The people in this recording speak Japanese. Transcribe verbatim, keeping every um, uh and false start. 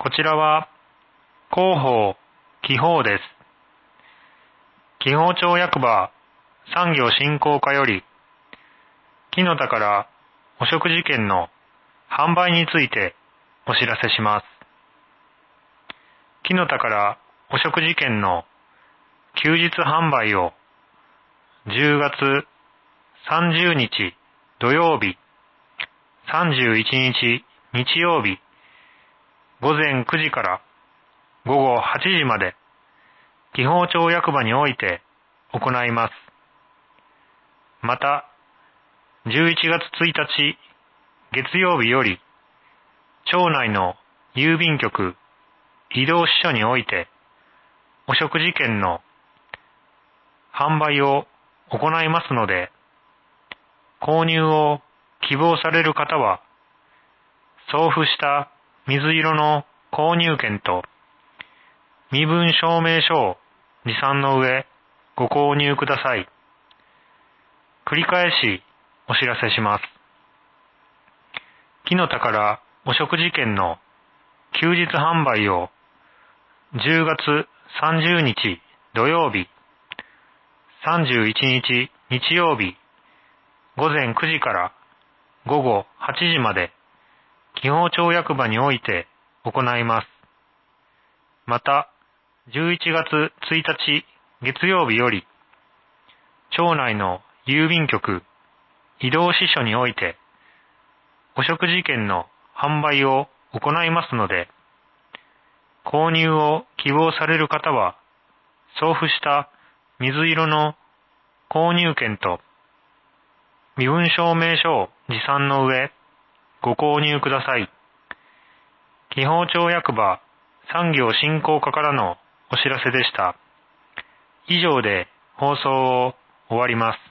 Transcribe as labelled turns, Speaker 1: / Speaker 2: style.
Speaker 1: こちらは広報記法です。紀宝町役場産業振興課より木の田からお食事券の販売についてお知らせします。木の田からお食事券の休日販売をじゅうがつさんじゅうにち土曜日、さんじゅういちにち日曜日、午前くじから午後はちじまで紀宝町役場において行います。また、じゅういちがつついたち月曜日より町内の郵便局、移動支所においてお食事券の販売を行いますので、購入を希望される方は送付した水色の購入券と身分証明書を持参の上ご購入ください。繰り返しお知らせします。木の田からお食事券の休日販売をじゅうがつさんじゅうにち土曜日、さんじゅういちにち日曜日、午前くじから午後はちじまで紀宝町役場において行います。また、じゅういちがつついたち月曜日より町内の郵便局、移動支所においてお食事券の販売を行いますので、購入を希望される方は送付した水色の購入券と身分証明書を持参の上ご購入ください。紀宝町役場産業振興課からのお知らせでした。以上で放送を終わります。